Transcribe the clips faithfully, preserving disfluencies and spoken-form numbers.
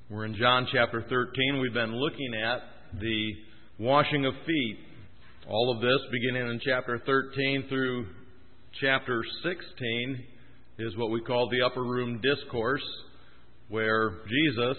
We're in John chapter thirteen. We've been looking at the washing of feet. All of this, beginning in chapter thirteen through chapter sixteen, is what we call the upper room discourse, where Jesus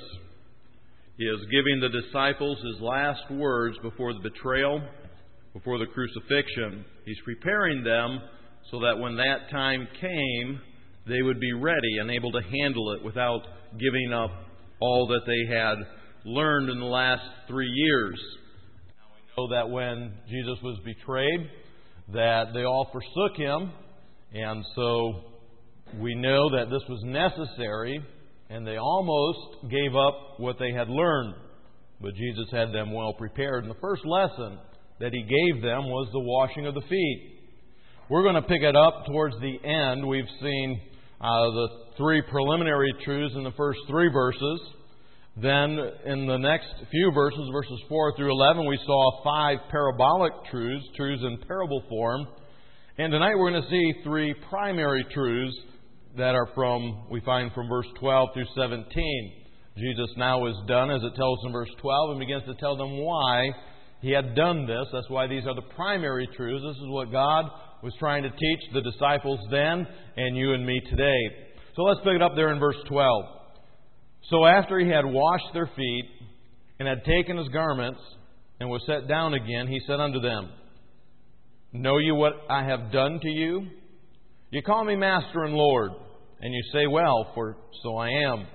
is giving the disciples His last words before the betrayal, before the crucifixion. He's preparing them so that when that time came, they would be ready and able to handle it without giving up all that they had learned in the last three years. Now we know that when Jesus was betrayed, that they all forsook Him, and so we know that this was necessary, and they almost gave up what they had learned. But Jesus had them well prepared, and the first lesson that He gave them was the washing of the feet. We're going to pick it up towards the end. We've seen Uh, the three preliminary truths in the first three verses. Then in the next few verses, verses four through eleven, we saw five parabolic truths, truths in parable form. And tonight we're going to see three primary truths that are from, we find from verse twelve through seventeen. Jesus now is done, as it tells in verse twelve, and begins to tell them why He had done this. That's why these are the primary truths. This is what God was trying to teach the disciples then and you and me today. So let's pick it up there in verse twelve. So after He had washed their feet and had taken His garments and was set down again, He said unto them, Know you what I have done to you? You call me Master and Lord, and you say, Well, for so I am.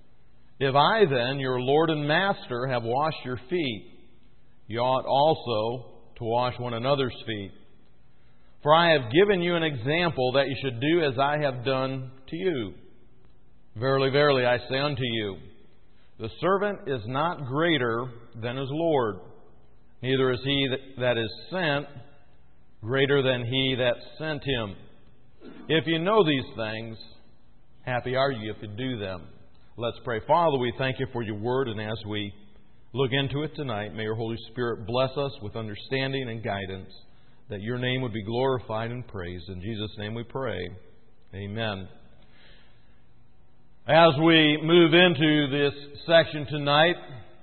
If I then, your Lord and Master, have washed your feet, you ought also to wash one another's feet. For I have given you an example that you should do as I have done to you. Verily, verily, I say unto you, the servant is not greater than his Lord, neither is he that is sent greater than he that sent him. If you know these things, happy are you if you do them. Let's pray. Father, we thank You for Your Word, and as we look into it tonight, may Your Holy Spirit bless us with understanding and guidance, that Your name would be glorified and praised. In Jesus' name we pray. Amen. As we move into this section tonight,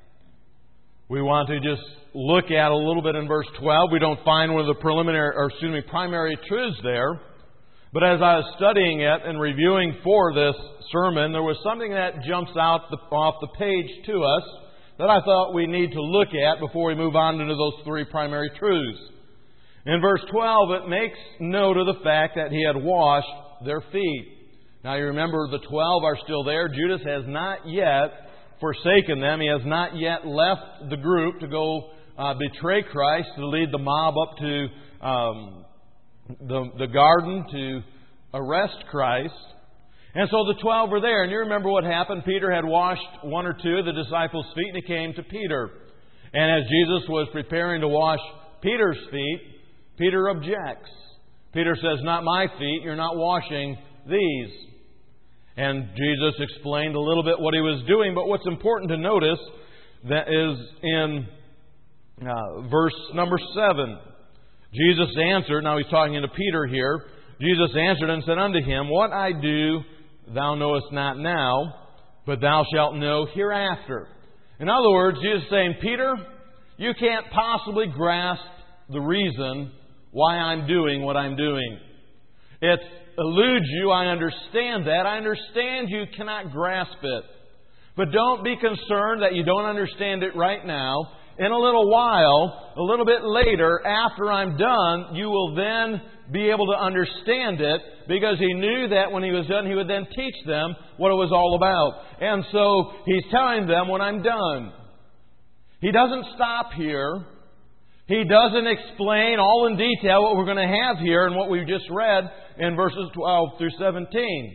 we want to just look at a little bit in verse twelve. We don't find one of the preliminary, or excuse me, primary truths there. But as I was studying it and reviewing for this sermon, there was something that jumps out the, off the page to us that I thought we need to look at before we move on into those three primary truths. In verse twelve, it makes note of the fact that He had washed their feet. Now you remember the twelve are still there. Judas has not yet forsaken them. He has not yet left the group to go uh, betray Christ, to lead the mob up to um, the, the garden to arrest Christ. And so the twelve were there. And you remember what happened. Peter had washed one or two of the disciples' feet, and he came to Peter. And as Jesus was preparing to wash Peter's feet, Peter objects. Peter says, Not my feet, you're not washing these. And Jesus explained a little bit what He was doing. But what's important to notice that is in uh, verse number seven. Jesus answered, now He's talking to Peter here. Jesus answered and said unto him, What I do thou knowest not now, but thou shalt know hereafter. In other words, Jesus is saying, Peter, you can't possibly grasp the reason why I'm doing what I'm doing. It eludes you. I understand that. I understand you cannot grasp it. But don't be concerned that you don't understand it right now. In a little while, a little bit later, after I'm done, you will then be able to understand it, because He knew that when He was done, He would then teach them what it was all about. And so He's telling them when I'm done. He doesn't stop here. He doesn't explain all in detail what we're going to have here and what we've just read in verses twelve through seventeen.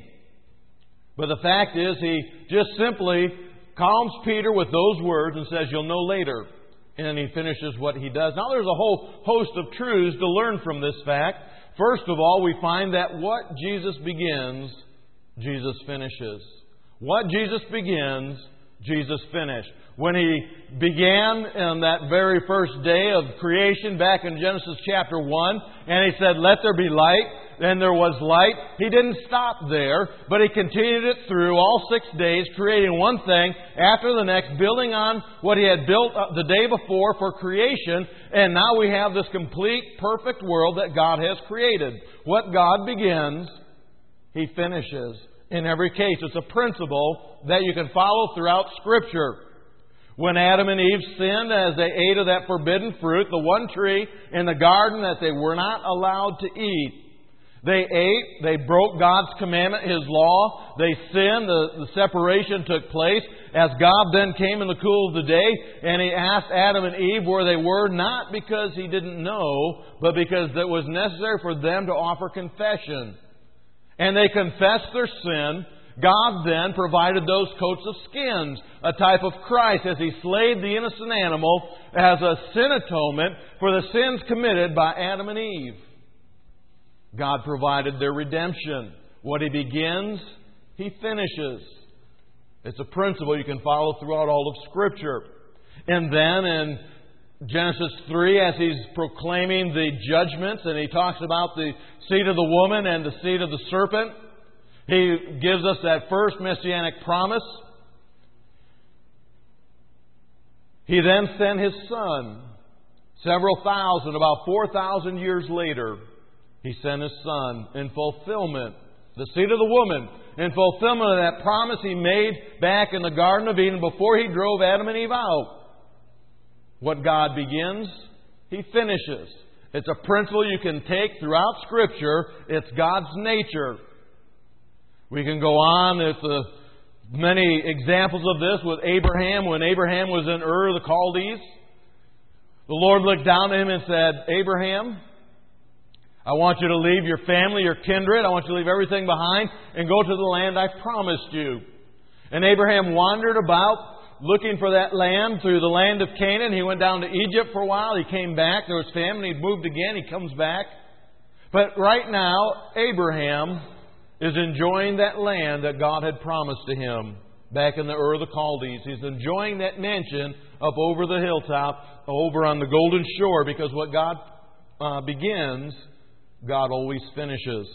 But the fact is, He just simply calms Peter with those words and says, You'll know later. And then He finishes what He does. Now there's a whole host of truths to learn from this fact. First of all, we find that what Jesus begins, Jesus finishes. What Jesus begins, Jesus finished. When He began on that very first day of creation back in Genesis chapter one, and He said, "Let there be light," and there was light, He didn't stop there, but He continued it through all six days, creating one thing after the next, building on what He had built the day before for creation, and now we have this complete, perfect world that God has created. What God begins, He finishes. In every case, it's a principle that you can follow throughout Scripture. When Adam and Eve sinned as they ate of that forbidden fruit, the one tree in the garden that they were not allowed to eat, they ate, they broke God's commandment, His law, they sinned, the, the separation took place, as God then came in the cool of the day, and He asked Adam and Eve where they were, not because He didn't know, but because it was necessary for them to offer confession. And they confessed their sin. God then provided those coats of skins, a type of Christ, as He slayed the innocent animal as a sin atonement for the sins committed by Adam and Eve. God provided their redemption. What He begins, He finishes. It's a principle you can follow throughout all of Scripture. And then in Genesis three, as He's proclaiming the judgments, and He talks about the seed of the woman and the seed of the serpent, He gives us that first messianic promise. He then sent His Son. Several thousand, about four thousand years later, He sent His Son in fulfillment. The seed of the woman, in fulfillment of that promise He made back in the Garden of Eden before He drove Adam and Eve out. What God begins, He finishes. It's a principle you can take throughout Scripture. It's God's nature. We can go on with the many examples of this with Abraham. When Abraham was in Ur of the Chaldees, the Lord looked down at him and said, "Abraham, I want you to leave your family, your kindred. I want you to leave everything behind and go to the land I promised you." And Abraham wandered about looking for that land through the land of Canaan. He went down to Egypt for a while. He came back. There was famine. He moved again. He comes back. But right now, Abraham is enjoying that land that God had promised to him back in the Ur of the Chaldees. He's enjoying that mansion up over the hilltop, over on the Golden Shore, because what God uh, begins, God always finishes.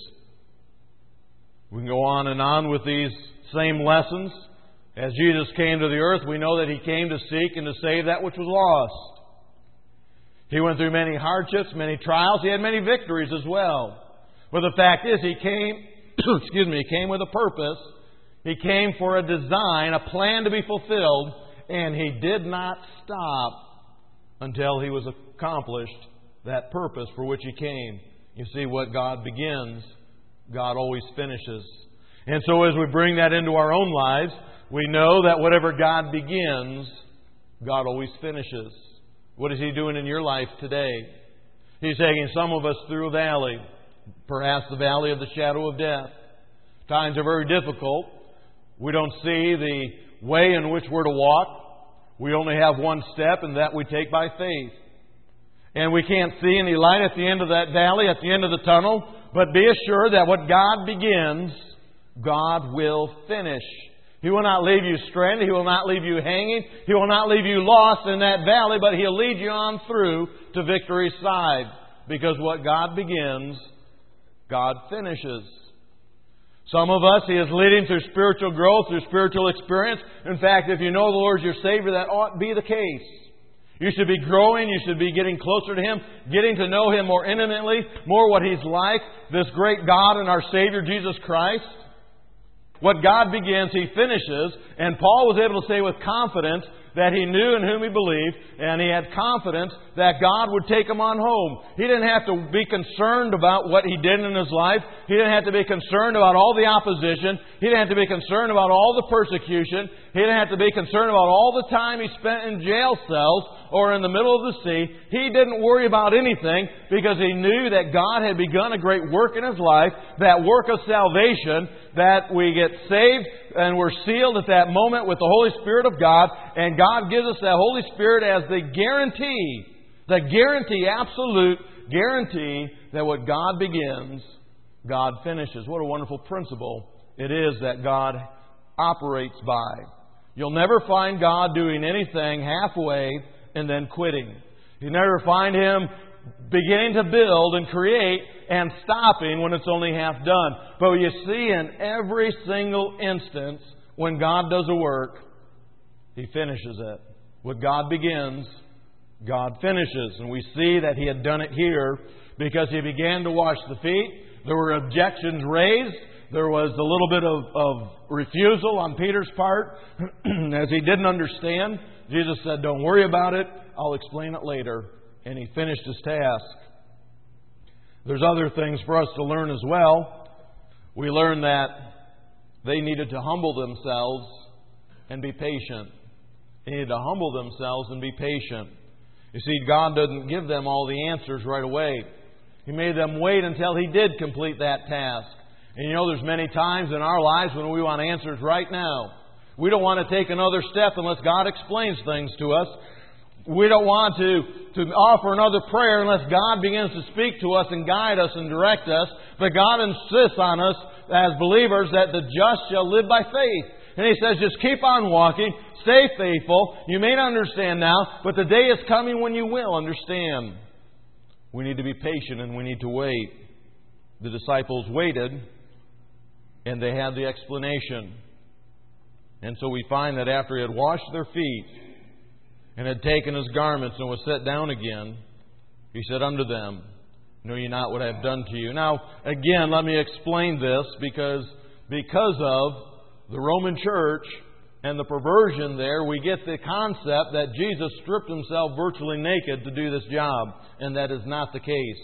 We can go on and on with these same lessons. As Jesus came to the earth, we know that He came to seek and to save that which was lost. He went through many hardships, many trials. He had many victories as well. But the fact is, He came, excuse me, He came with a purpose. He came for a design, a plan to be fulfilled, and He did not stop until He was accomplished that purpose for which He came. You see, what God begins, God always finishes. And so as we bring that into our own lives, we know that whatever God begins, God always finishes. What is He doing in your life today? He's taking some of us through a valley, perhaps the valley of the shadow of death. Times are very difficult. We don't see the way in which we're to walk. We only have one step, and that we take by faith. And we can't see any light at the end of that valley, at the end of the tunnel. But be assured that what God begins, God will finish. He will not leave you stranded. He will not leave you hanging. He will not leave you lost in that valley, but He'll lead you on through to victory's side. Because what God begins, God finishes. Some of us, He is leading through spiritual growth, through spiritual experience. In fact, if you know the Lord as your Savior, that ought to be the case. You should be growing. You should be getting closer to Him, getting to know Him more intimately, more what He's like, this great God and our Savior, Jesus Christ. What God begins, He finishes. And Paul was able to say with confidence that he knew in whom he believed, and he had confidence that God would take him on home. He didn't have to be concerned about what he did in his life. He didn't have to be concerned about all the opposition. He didn't have to be concerned about all the persecution. He didn't have to be concerned about all the time he spent in jail cells or in the middle of the sea. He didn't worry about anything because he knew that God had begun a great work in his life, that work of salvation, that we get saved and we're sealed at that moment with the Holy Spirit of God, and God gives us that Holy Spirit as the guarantee, the guarantee, absolute guarantee that what God begins, God finishes. What a wonderful principle it is that God operates by. You'll never find God doing anything halfway and then quitting. You never find Him beginning to build and create and stopping when it's only half done. But you see in every single instance when God does a work, He finishes it. What God begins, God finishes. And we see that He had done it here because He began to wash the feet. There were objections raised. There was a little bit of, of refusal on Peter's part as he didn't understand. Jesus said, "Don't worry about it. I'll explain it later." And He finished His task. There's other things for us to learn as well. We learn that they needed to humble themselves and be patient. They needed to humble themselves and be patient. You see, God doesn't give them all the answers right away. He made them wait until He did complete that task. And you know, there's many times in our lives when we want answers right now. We don't want to take another step unless God explains things to us. We don't want to, to offer another prayer unless God begins to speak to us and guide us and direct us. But God insists on us as believers that the just shall live by faith. And He says, just keep on walking, stay faithful. You may not understand now, but the day is coming when you will understand. We need to be patient and we need to wait. The disciples waited and they had the explanation. And so we find that after He had washed their feet and had taken His garments and was set down again, He said unto them, "Know ye not what I have done to you?" Now, again, let me explain this because, because of the Roman church and the perversion there, we get the concept that Jesus stripped Himself virtually naked to do this job. And that is not the case.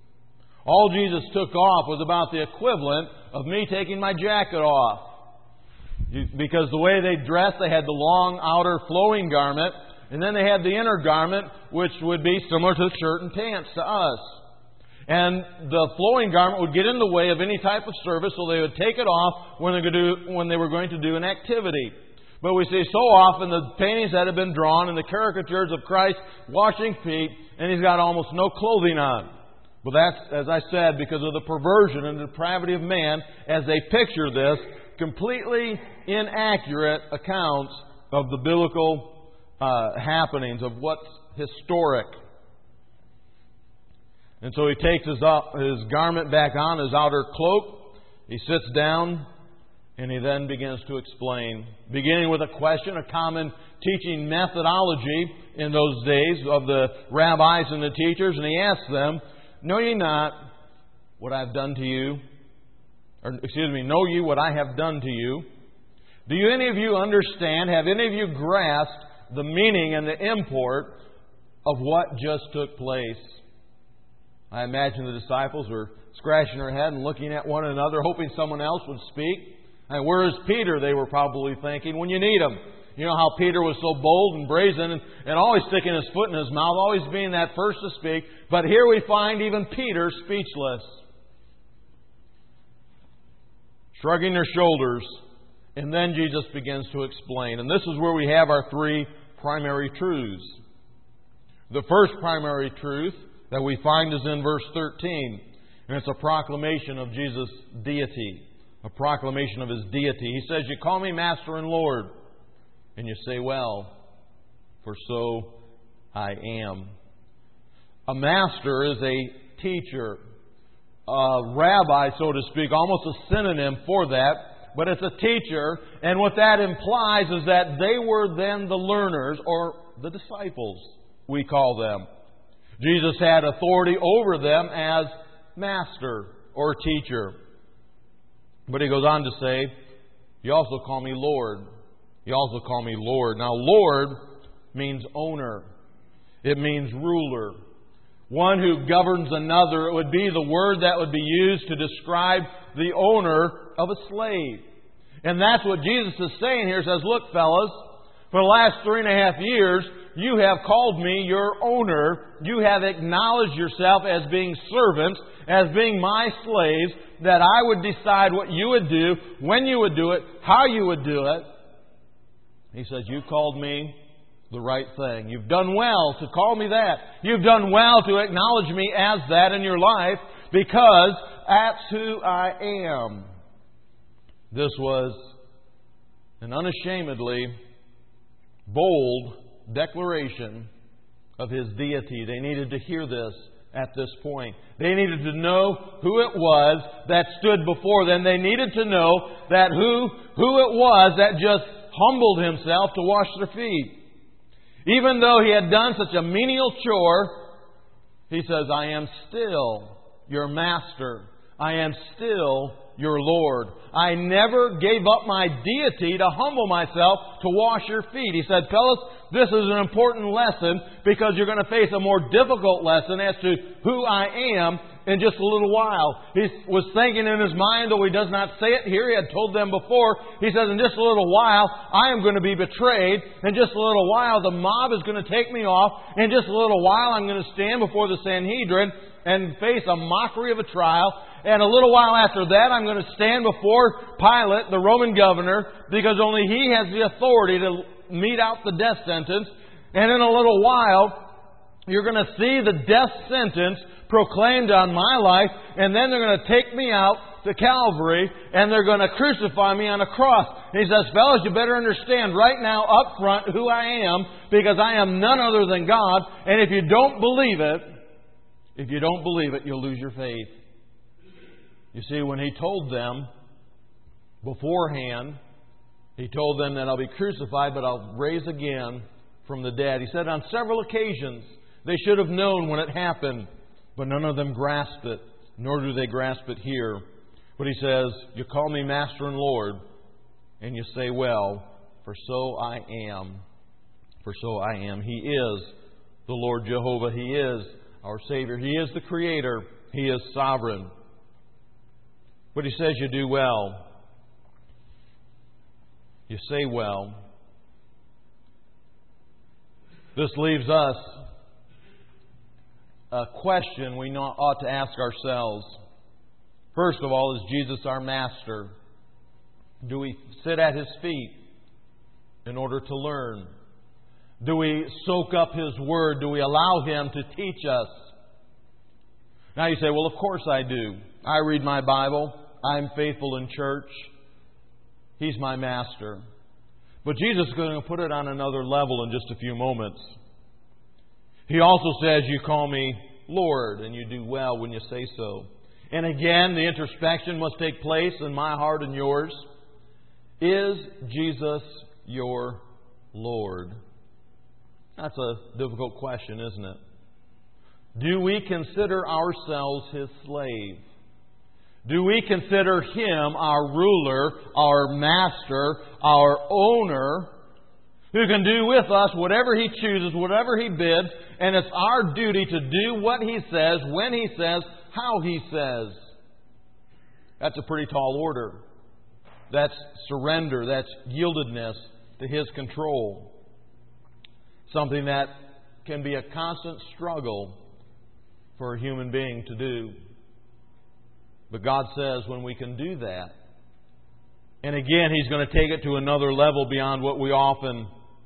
All Jesus took off was about the equivalent of me taking my jacket off. Because the way they dressed, they had the long outer flowing garment, and then they had the inner garment, which would be similar to shirt and pants to us. And the flowing garment would get in the way of any type of service, so they would take it off when they, could do, when they were going to do an activity. But we see so often the paintings that have been drawn and the caricatures of Christ washing feet, and He's got almost no clothing on. But that's, as I said, because of the perversion and the depravity of man as they picture this, completely inaccurate accounts of the biblical uh, happenings, of what's historic. And so He takes his, uh, his garment back on, his outer cloak. He sits down, and He then begins to explain, beginning with a question, a common teaching methodology in those days of the rabbis and the teachers. And He asks them, "Know ye not what I have done to you?" Or, excuse me, "Know ye what I have done to you?" Do you, any of you understand, have any of you grasped the meaning and the import of what just took place? I imagine the disciples were scratching their head and looking at one another, hoping someone else would speak. And where is Peter, they were probably thinking, when you need him? You know how Peter was so bold and brazen and, and always sticking his foot in his mouth, always being that first to speak. But here we find even Peter speechless, shrugging their shoulders. And then Jesus begins to explain. And this is where we have our three primary truths. The first primary truth that we find is in verse thirteen. And it's a proclamation of Jesus' deity. A proclamation of His deity. He says, "You call me Master and Lord. And you say, well, for so I am." A master is a teacher. A rabbi, so to speak, almost a synonym for that. But it's a teacher. And what that implies is that they were then the learners, or the disciples, we call them. Jesus had authority over them as master or teacher. But He goes on to say, "You also call me Lord." You also call me Lord. Now, Lord means owner. It means ruler. One who governs another. It would be the word that would be used to describe the owner of a slave. And that's what Jesus is saying here. He says, "Look, fellas, for the last three and a half years, you have called me your owner. You have acknowledged yourself as being servants, as being my slaves, that I would decide what you would do, when you would do it, how you would do it." He says, "You called me the right thing. You've done well to call me that. You've done well to acknowledge me as that in your life, because that's who I am." This was an unashamedly bold declaration of His deity. They needed to hear this at this point. They needed to know who it was that stood before them. They needed to know that who, who it was that just humbled Himself to wash their feet. Even though He had done such a menial chore, He says, I am still your master. I am still your Lord. I never gave up my deity to humble myself to wash your feet. He said, fellas, this is an important lesson because you're going to face a more difficult lesson as to who I am in just a little while. He was thinking in his mind, though he does not say it here, he had told them before, he says, in just a little while, I am going to be betrayed. In just a little while, the mob is going to take me off. In just a little while, I'm going to stand before the Sanhedrin and face a mockery of a trial. And a little while after that, I'm going to stand before Pilate, the Roman governor, because only he has the authority to mete out the death sentence. And in a little while, you're going to see the death sentence proclaimed on my life, and then they're going to take me out to Calvary, and they're going to crucify me on a cross. And he says, fellas, you better understand right now up front who I am, because I am none other than God. And if you don't believe it, if you don't believe it, you'll lose your faith. You see, when He told them beforehand, He told them that I'll be crucified, but I'll rise again from the dead. He said on several occasions they should have known when it happened, but none of them grasped it, nor do they grasp it here. But He says, you call me Master and Lord, and you say, well, for so I am. For so I am. He is the Lord Jehovah. He is our Savior. He is the Creator. He is sovereign. But He says you do well. You say well. This leaves us a question we ought to ask ourselves. First of all, is Jesus our Master? Do we sit at His feet in order to learn? Do we soak up His Word? Do we allow Him to teach us? Now you say, well, of course I do. I read my Bible. I'm faithful in church. He's my Master. But Jesus is going to put it on another level in just a few moments. He also says, you call me Lord, and you do well when you say so. And again, the introspection must take place in my heart and yours. Is Jesus your Lord? That's a difficult question, isn't it? Do we consider ourselves His slave? Do we consider Him our ruler, our master, our owner, who can do with us whatever He chooses, whatever He bids, and it's our duty to do what He says, when He says, how He says? That's a pretty tall order. That's surrender. That's yieldedness to His control. Something that can be a constant struggle for a human being to do. But God says when we can do that, and again, He's going to take it to another level beyond what we often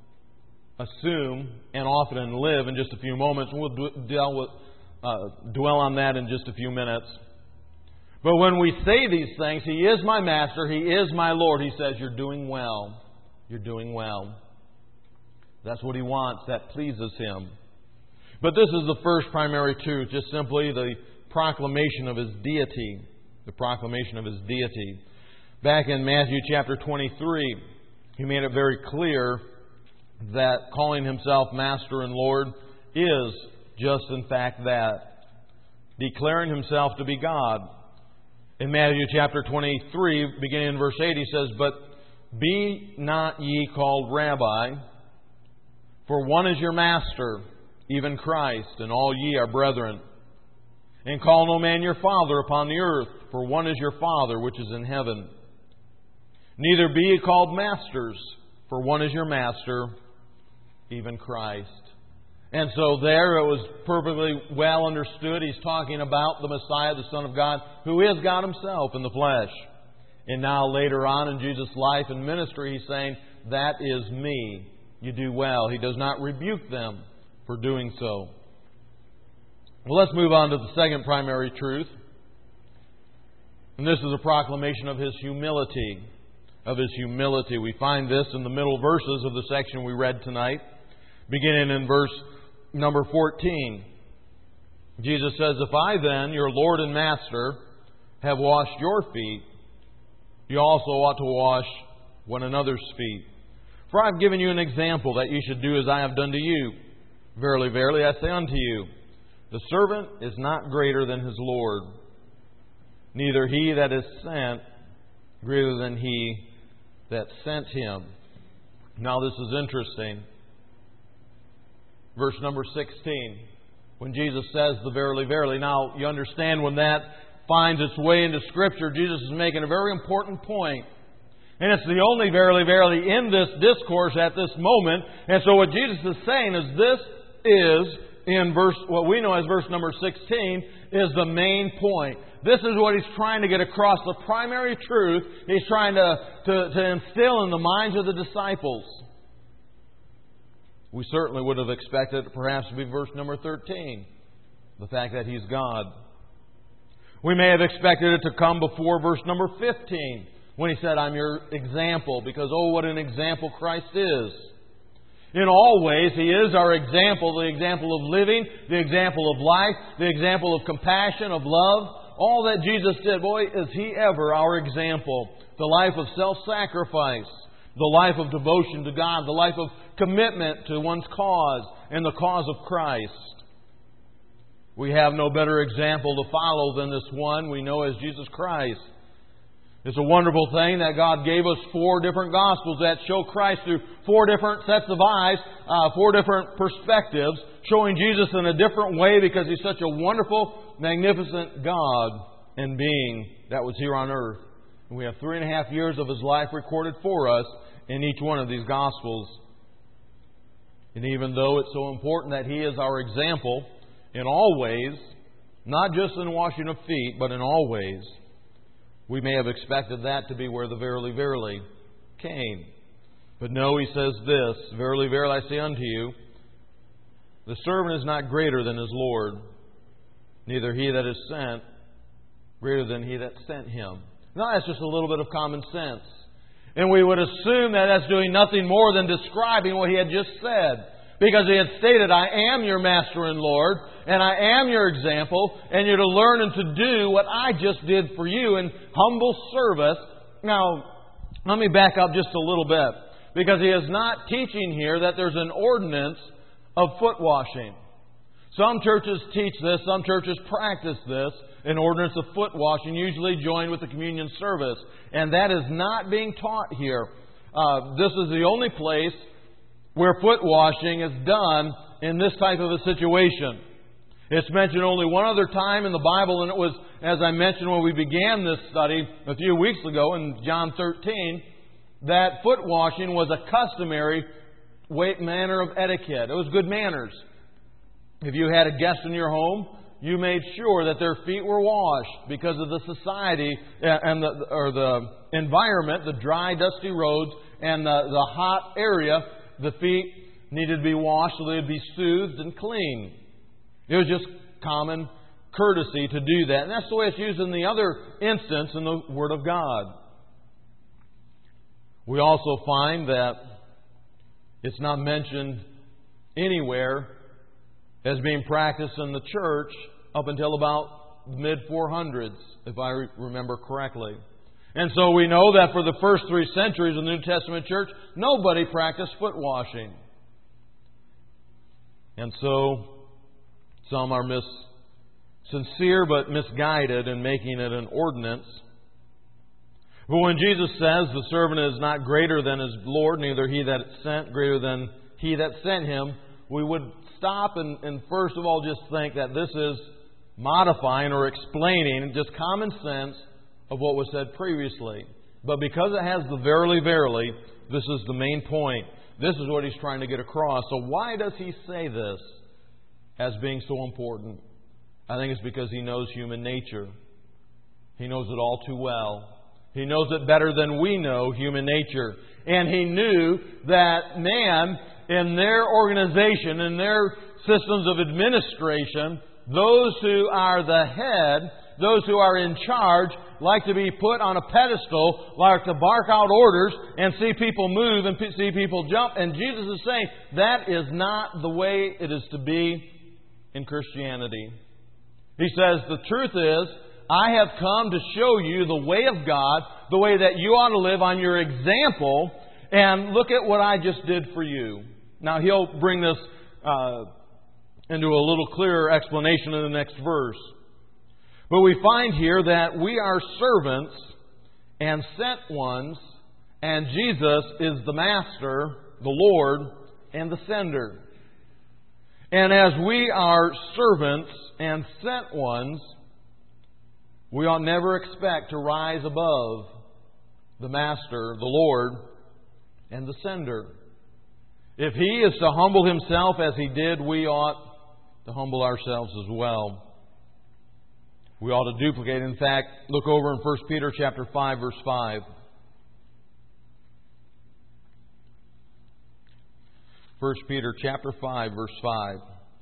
assume and often live in just a few moments. We'll dwell, with, uh, dwell on that in just a few minutes. But when we say these things, He is my Master, He is my Lord, He says, you're doing well. You're doing well. That's what He wants. That pleases Him. But this is the first primary truth, just simply the proclamation of His deity. The proclamation of His deity. Back in Matthew chapter twenty-three, He made it very clear that calling Himself Master and Lord is just in fact that. Declaring Himself to be God. In Matthew chapter twenty-three, beginning in verse eight, He says, but be not ye called Rabbi, for one is your Master, even Christ, and all ye are brethren. And call no man your father upon the earth, for one is your Father which is in heaven. Neither be ye called masters, for one is your Master, even Christ. And so there it was perfectly well understood. He's talking about the Messiah, the Son of God, who is God Himself in the flesh. And now later on in Jesus' life and ministry, He's saying, that is me. You do well. He does not rebuke them for doing so. Well, let's move on to the second primary truth. And this is a proclamation of His humility. of His humility. We find this in the middle verses of the section we read tonight, beginning in verse number fourteen. Jesus says, "If I then, your Lord and Master, have washed your feet, you also ought to wash one another's feet. For I have given you an example that you should do as I have done to you. Verily, verily, I say unto you, the servant is not greater than his Lord, neither he that is sent greater than he that sent him." Now this is interesting. Verse number sixteen, when Jesus says the verily, verily. Now you understand when that finds its way into Scripture, Jesus is making a very important point. And it's the only verily, verily in this discourse at this moment. And so what Jesus is saying is this is, in verse what we know as verse number sixteen, is the main point. This is what He's trying to get across, the primary truth He's trying to, to, to instill in the minds of the disciples. We certainly would have expected it perhaps to be verse number thirteen, the fact that He's God. We may have expected it to come before verse number fifteen, when He said, "I'm your example," because oh, what an example Christ is. In all ways, He is our example, the example of living, the example of life, the example of compassion, of love. All that Jesus did, boy, is He ever our example. The life of self-sacrifice, the life of devotion to God, the life of commitment to one's cause and the cause of Christ. We have no better example to follow than this one we know as Jesus Christ. It's a wonderful thing that God gave us four different Gospels that show Christ through four different sets of eyes, uh, four different perspectives, showing Jesus in a different way because He's such a wonderful, magnificent God and being that was here on earth. And we have three and a half years of His life recorded for us in each one of these Gospels. And even though it's so important that He is our example in all ways, not just in washing of feet, but in all ways, we may have expected that to be where the verily, verily came. But no, He says this, "Verily, verily, I say unto you, the servant is not greater than his Lord, neither he that is sent greater than he that sent him." Now that's just a little bit of common sense. And we would assume that that's doing nothing more than describing what He had just said. Because He had stated, "I am your Master and Lord, and I am your example, and you're to learn and to do what I just did for you in humble service." Now, let me back up just a little bit. Because He is not teaching here that there's an ordinance of foot washing. Some churches teach this, some churches practice this, an ordinance of foot washing, usually joined with the communion service. And that is not being taught here. Uh, this is the only place where foot washing is done in this type of a situation. It's mentioned only one other time in the Bible, and it was, as I mentioned when we began this study a few weeks ago in John thirteen, that foot washing was a customary way, manner of etiquette. It was good manners. If you had a guest in your home, you made sure that their feet were washed because of the society and the, or the environment, the dry, dusty roads, and the, the hot area. The feet needed to be washed so they'd be soothed and clean. It was just common courtesy to do that. And that's the way it's used in the other instance in the Word of God. We also find that it's not mentioned anywhere as being practiced in the church up until about the mid four hundreds, if I remember correctly. And so we know that for the first three centuries of the New Testament church, nobody practiced foot washing. And so some are mis- sincere but misguided in making it an ordinance. But when Jesus says the servant is not greater than his Lord, neither he that is sent greater than he that sent him, we would stop and, and first of all just think that this is modifying or explaining just common sense of what was said previously. But because it has the verily, verily, this is the main point. This is what He's trying to get across. So why does He say this as being so important? I think it's because He knows human nature. He knows it all too well. He knows it better than we know human nature. And He knew that man, in their organization, in their systems of administration, those who are the head, those who are in charge, like to be put on a pedestal, like to bark out orders and see people move and see people jump. And Jesus is saying that is not the way it is to be in Christianity. He says, the truth is, I have come to show you the way of God, the way that you ought to live on your example, and look at what I just did for you. Now, he'll bring this uh, into a little clearer explanation in the next verse. But we find here that we are servants and sent ones, and Jesus is the Master, the Lord, and the sender. And as we are servants and sent ones, we ought never expect to rise above the Master, the Lord, and the sender. If He is to humble Himself as He did, we ought to humble ourselves as well. We ought to duplicate. In fact, look over in First Peter chapter five, verse five. First Peter chapter five, verse five.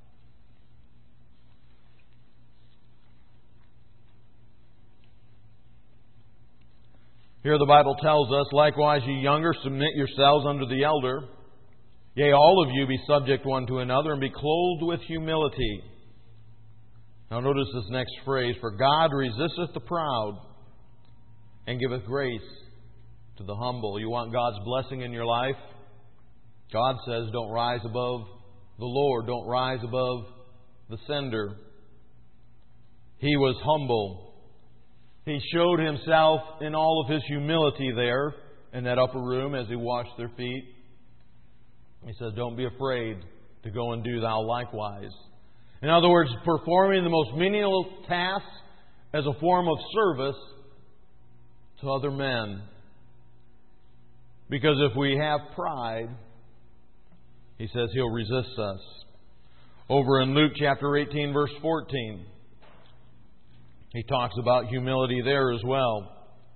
Here the Bible tells us, likewise, ye younger, submit yourselves unto the elder. Yea, all of you be subject one to another, and be clothed with humility. Now notice this next phrase, for God resisteth the proud, and giveth grace to the humble. You want God's blessing in your life? God says, don't rise above the Lord. Don't rise above the sender. He was humble. He showed Himself in all of His humility there in that upper room as He washed their feet. He says, don't be afraid to go and do thou likewise. In other words, performing the most menial tasks as a form of service to other men. Because if we have pride, He says He'll resist us. Over in Luke chapter eighteen, verse fourteen, He talks about humility there as well.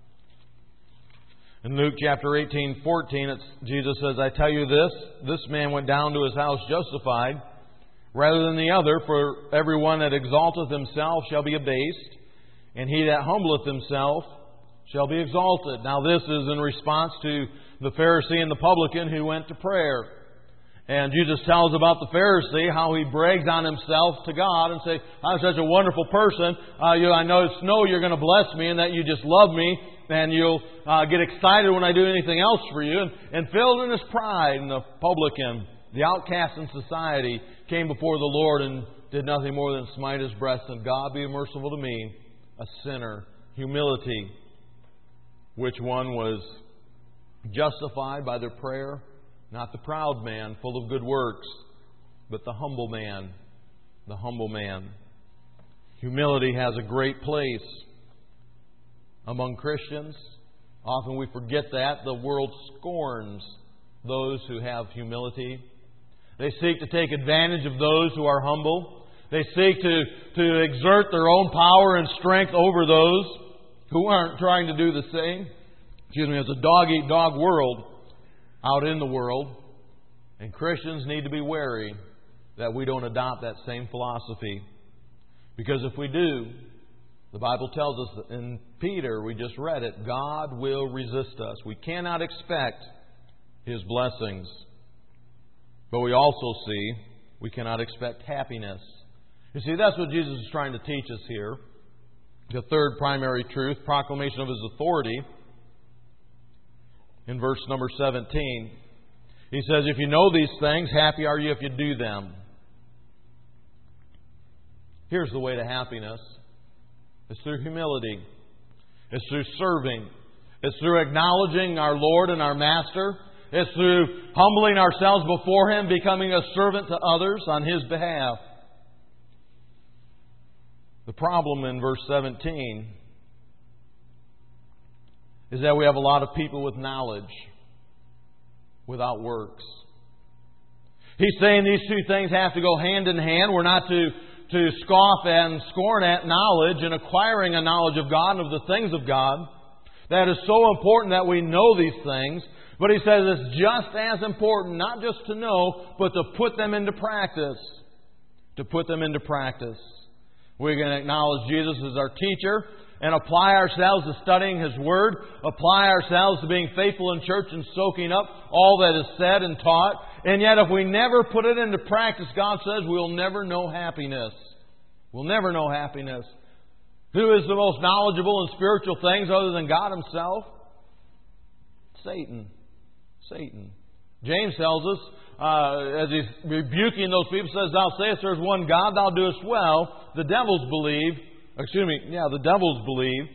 In Luke chapter eighteen, fourteen, it's, Jesus says, I tell you this, this man went down to his house justified, rather than the other, for everyone that exalteth himself shall be abased, and he that humbleth himself shall be exalted. Now this is in response to the Pharisee and the publican who went to prayer. And Jesus tells about the Pharisee, how he brags on himself to God and say, I'm such a wonderful person. Uh, you, I know, know you're going to bless me and that you just love me and you'll uh, get excited when I do anything else for you. And, and filled in his pride, and the publican, the outcast in society, came before the Lord and did nothing more than smite his breast and God be merciful to me, a sinner. Humility. Which one was justified by their prayer? Not the proud man, full of good works, but the humble man. The humble man. Humility has a great place among Christians. Often we forget that. The world scorns those who have humility. They seek to take advantage of those who are humble. They seek to, to exert their own power and strength over those who aren't trying to do the same. Excuse me, it's a dog-eat-dog world out in the world. And Christians need to be wary that we don't adopt that same philosophy. Because if we do, the Bible tells us that in Peter, we just read it, God will resist us. We cannot expect His blessings. But we also see we cannot expect happiness. You see, that's what Jesus is trying to teach us here. The third primary truth, proclamation of His authority. In verse number seventeen, He says, if you know these things, happy are you if you do them. Here's the way to happiness. It's through humility. It's through serving. It's through acknowledging our Lord and our Master. It's through humbling ourselves before Him, becoming a servant to others on His behalf. The problem in verse seventeen is that we have a lot of people with knowledge without works. He's saying these two things have to go hand in hand. We're not to, to scoff and scorn at knowledge and acquiring a knowledge of God and of the things of God. That is so important that we know these things. But he says it's just as important, not just to know, but to put them into practice. To put them into practice. We're going to acknowledge Jesus as our teacher. and apply ourselves to studying His Word, apply ourselves to being faithful in church and soaking up all that is said and taught. And yet if we never put it into practice, God says we'll never know happiness. We'll never know happiness. Who is the most knowledgeable in spiritual things other than God Himself? Satan. Satan. James tells us, uh, as he's rebuking those people, says, Thou sayest there is one God, thou doest well. The devils believe. Excuse me, yeah, the devils believe.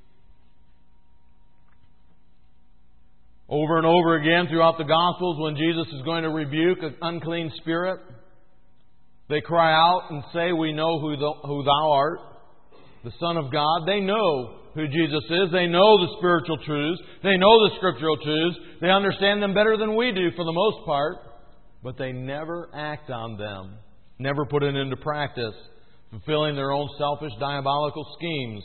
Over and over again throughout the Gospels, when Jesus is going to rebuke an unclean spirit, they cry out and say, We know who, the, who Thou art, the Son of God. They know who Jesus is. They know the spiritual truths. They know the scriptural truths. They understand them better than we do for the most part. But they never act on them. Never put it into practice, fulfilling their own selfish, diabolical schemes.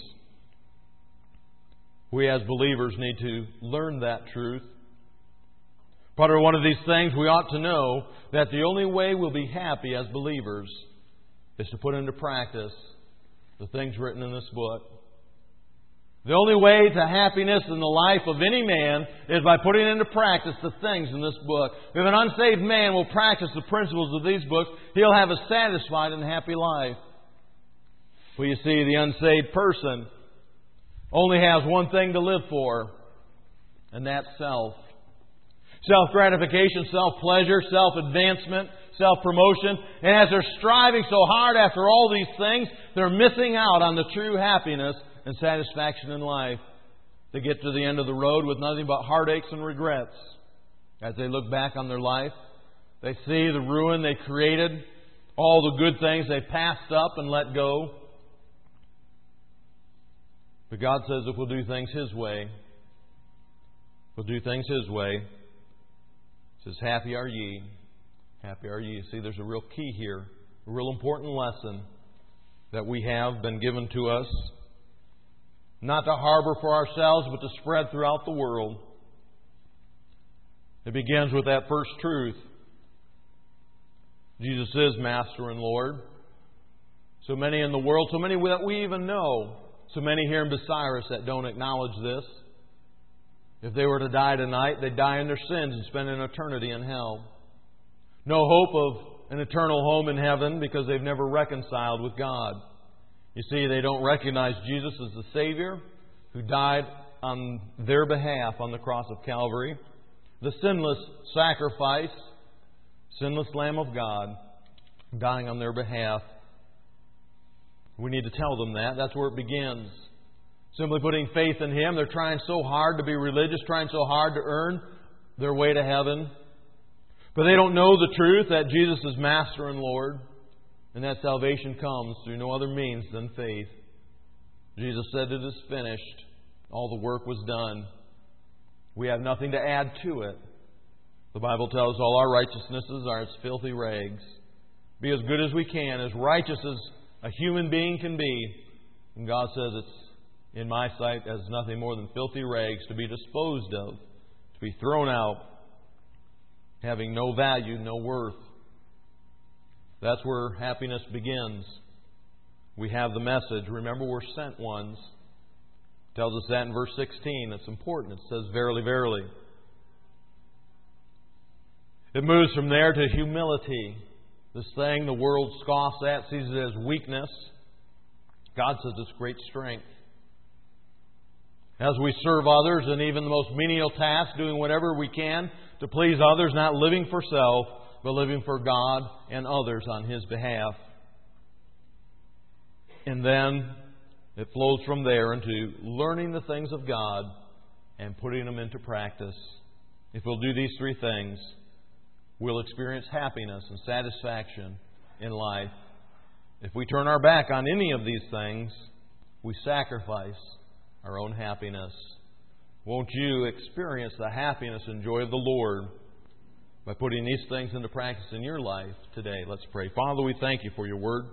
We as believers need to learn that truth. Part of one of these things we ought to know that the only way we'll be happy as believers is to put into practice the things written in this book. The only way to happiness in the life of any man is by putting into practice the things in this book. If an unsaved man will practice the principles of these books, he'll have a satisfied and happy life. Well, you see, the unsaved person only has one thing to live for, and that's self. Self-gratification, self-pleasure, self-advancement, self-promotion. And as they're striving so hard after all these things, they're missing out on the true happiness and satisfaction in life. They get to the end of the road with nothing but heartaches and regrets. As they look back on their life, they see the ruin they created, all the good things they passed up and let go. But God says if we'll do things His way, we'll do things His way. He says, happy are ye. Happy are ye. See, there's a real key here, a real important lesson that we have been given to us. Not to harbor for ourselves, but to spread throughout the world. It begins with that first truth. Jesus is Master and Lord. So many in the world, so many that we even know, so many here in Bucyrus that don't acknowledge this. If they were to die tonight, they'd die in their sins and spend an eternity in hell. No hope of an eternal home in heaven because they've never reconciled with God. You see, they don't recognize Jesus as the Savior who died on their behalf on the cross of Calvary. The sinless sacrifice, sinless Lamb of God, dying on their behalf. We need to tell them that. That's where it begins. Simply putting faith in Him. They're trying so hard to be religious, trying so hard to earn their way to heaven. But they don't know the truth that Jesus is Master and Lord. And that salvation comes through no other means than faith. Jesus said, it is finished. All the work was done. We have nothing to add to it. The Bible tells us all our righteousnesses are as filthy rags. Be as good as we can, as righteous as a human being can be. And God says it's, in my sight, as nothing more than filthy rags to be disposed of, to be thrown out, having no value, no worth. That's where happiness begins. We have the message. Remember, we're sent ones. It tells us that in verse sixteen. It's important. It says, verily, verily. It moves from there to humility. This thing the world scoffs at, sees it as weakness. God says it's great strength. As we serve others in even the most menial tasks, doing whatever we can to please others, not living for self, but living for God and others on His behalf. And then it flows from there into learning the things of God and putting them into practice. If we'll do these three things, we'll experience happiness and satisfaction in life. If we turn our back on any of these things, we sacrifice our own happiness. Won't you experience the happiness and joy of the Lord by putting these things into practice in your life today? Let's pray. Father, we thank You for Your Word.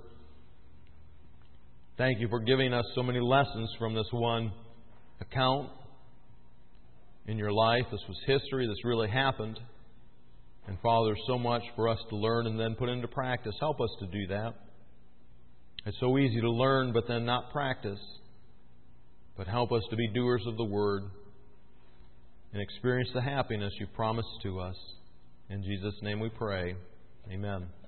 Thank You for giving us so many lessons from this one account in Your life. This was history. This really happened. And Father, there's so much for us to learn and then put into practice. Help us to do that. It's so easy to learn but then not practice. but help us to be doers of the Word and experience the happiness you promised to us. In Jesus' name we pray. Amen.